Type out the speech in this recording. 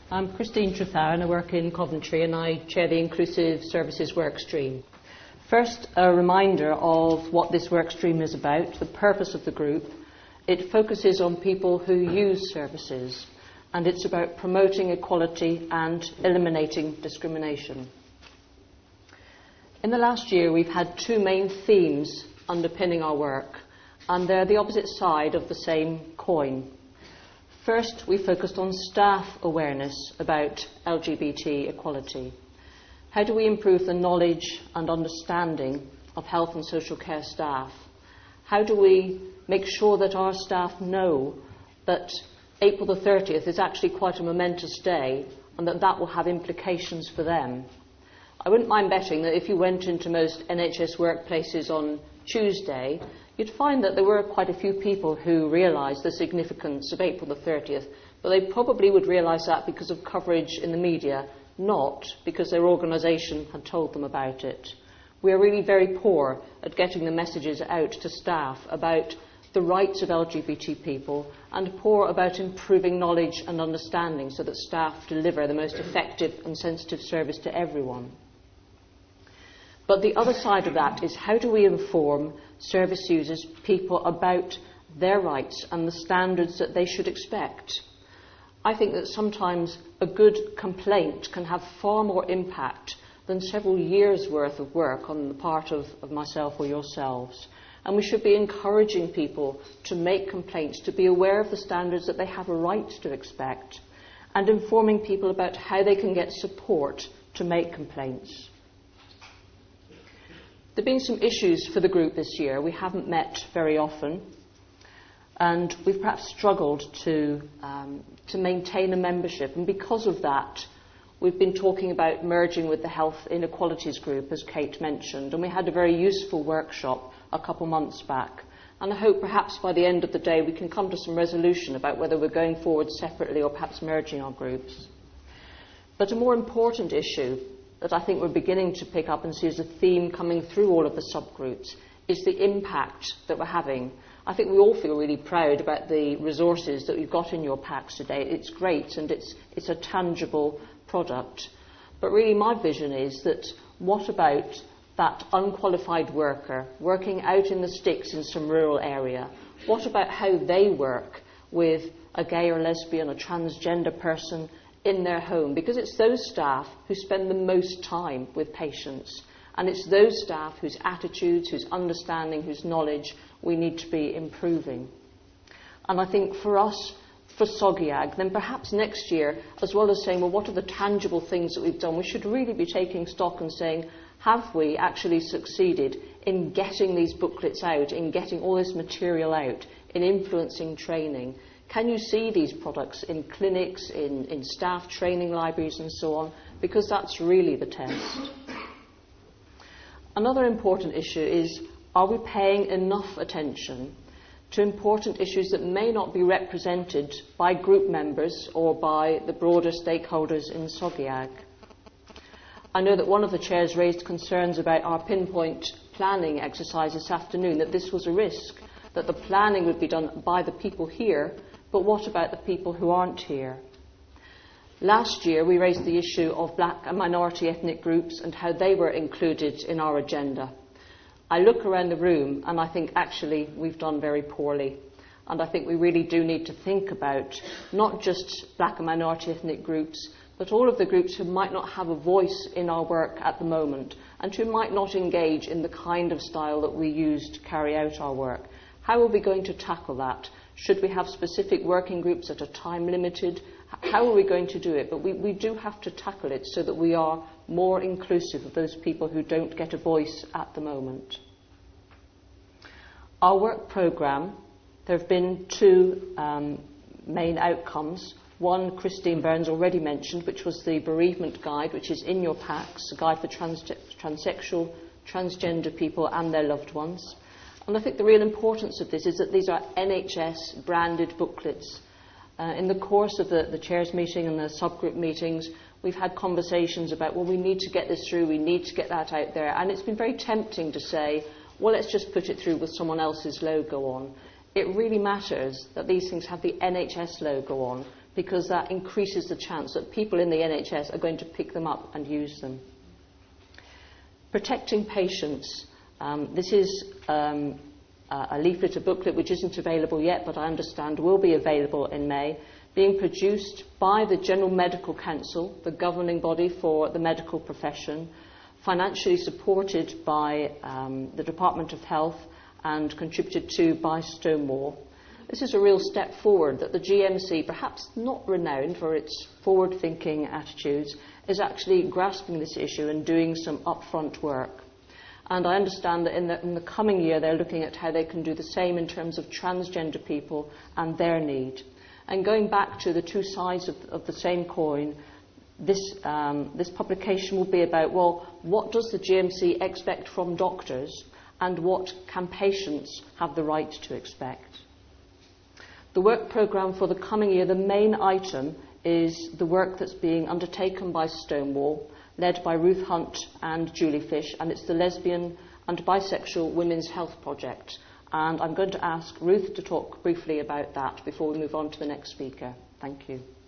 I'm Christine Trethowey and I work in Coventry and I chair the Inclusive Services Workstream. First, a reminder of what this workstream is about, the purpose of the group. It focuses on people who use services and it's about promoting equality and eliminating discrimination. In the last year, we've had two main themes underpinning our work, and they're the opposite side of the same coin. First, we focused on staff awareness about LGBT equality. How do we improve the knowledge and understanding of health and social care staff? How do we make sure that our staff know that April the 30th is actually quite a momentous day and that that will have implications for them? I wouldn't mind betting that if you went into most NHS workplaces on Tuesday, you'd find that there were quite a few people who realised the significance of April the 30th, but they probably would realise that because of coverage in the media, not because their organisation had told them about it. We are really very poor at getting the messages out to staff about the rights of LGBT people and poor about improving knowledge and understanding so that staff deliver the most effective and sensitive service to everyone. But the other side of that is how do we inform service users, people, about their rights and the standards that they should expect? I think that sometimes a good complaint can have far more impact than several years' worth of work on the part of myself or yourselves. And we should be encouraging people to make complaints, to be aware of the standards that they have a right to expect, and informing people about how they can get support to make complaints. There have been some issues for the group this year. We haven't met very often, and we've perhaps struggled to maintain a membership. And because of that, we've been talking about merging with the Health Inequalities Group, as Kate mentioned, and we had a very useful workshop a couple months back. And I hope perhaps by the end of the day we can come to some resolution about whether we're going forward separately or perhaps merging our groups. But a more important issue that I think we're beginning to pick up and see as a theme coming through all of the subgroups is the impact that we're having. I think we all feel really proud about the resources that we've got in your packs today. It's great and it's a tangible product. But really my vision is that what about that unqualified worker working out in the sticks in some rural area? What about how they work with a gay or lesbian, a transgender person in their home? Because it's those staff who spend the most time with patients. And it's those staff whose attitudes, whose understanding, whose knowledge we need to be improving. And I think for us, for SOGIAG, then perhaps next year, as well as saying, well, what are the tangible things that we've done, we should really be taking stock and saying, have we actually succeeded in getting these booklets out, in getting all this material out, in influencing training? Can you see these products in clinics, in staff training libraries and so on? Because that's really the test. Another important issue is, are we paying enough attention to important issues that may not be represented by group members or by the broader stakeholders in SOGIAG? I know that one of the chairs raised concerns about our pinpoint planning exercise this afternoon, that this was a risk, that the planning would be done by the people here, but what about the people who aren't here? Last year we raised the issue of black and minority ethnic groups and how they were included in our agenda. I look around the room and I think actually we've done very poorly. And I think we really do need to think about not just black and minority ethnic groups, but all of the groups who might not have a voice in our work at the moment and who might not engage in the kind of style that we use to carry out our work. How are we going to tackle that? Should we have specific working groups that are time limited? How are we going to do it? But we do have to tackle it so that we are more inclusive of those people who don't get a voice at the moment. Our work programme, there have been two main outcomes. One, Christine Burns already mentioned, which was the bereavement guide, which is in your packs, a guide for transsexual, transgender people and their loved ones. And I think the real importance of this is that these are NHS branded booklets. In the course of the chairs meeting and the subgroup meetings, we've had conversations about, well, we need to get this through, we need to get that out there. And it's been very tempting to say, well, let's just put it through with someone else's logo on. It really matters that these things have the NHS logo on, because that increases the chance that people in the NHS are going to pick them up and use them. Protecting patients. This is a leaflet, a booklet, which isn't available yet, but I understand will be available in May, being produced by the General Medical Council, the governing body for the medical profession, financially supported by the Department of Health and contributed to by Stonewall. This is a real step forward that the GMC, perhaps not renowned for its forward-thinking attitudes, is actually grasping this issue and doing some upfront work. And I understand that in the coming year they're looking at how they can do the same in terms of transgender people and their need. And going back to the two sides of the same coin, this publication will be about, well, what does the GMC expect from doctors and what can patients have the right to expect? The work programme for the coming year, the main item is the work that's being undertaken by Stonewall, led by Ruth Hunt and Julie Fish, and it's the Lesbian and Bisexual Women's Health Project. And I'm going to ask Ruth to talk briefly about that before we move on to the next speaker. Thank you.